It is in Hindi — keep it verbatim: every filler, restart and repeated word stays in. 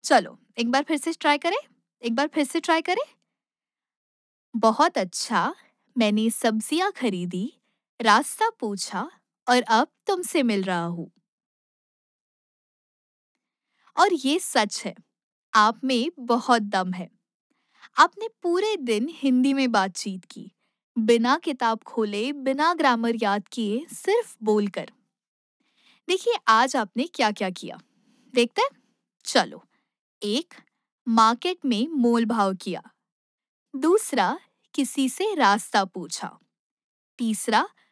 चलो, एक बार फिर से ट्राई करें? एक बार फिर से ट्राई करें? बहुत अच्छा, मैंने सब्जियाँ खरीदी, रास्ता पूछा और अब तुमसे मिल रहा हूँ। और ये सच है, आप में बहुत दम है। आपने पूरे दिन हिंदी में बातचीत की, बिना किताब खोले, बिना ग्रामर याद किए, सिर्फ बोलकर। देखिए आज आपने क्या-क्या किया, देखते हैं? चलो, एक मार्केट में मोल भाव किया, दूसरा किसी से रास्ता पूछा, तीसरा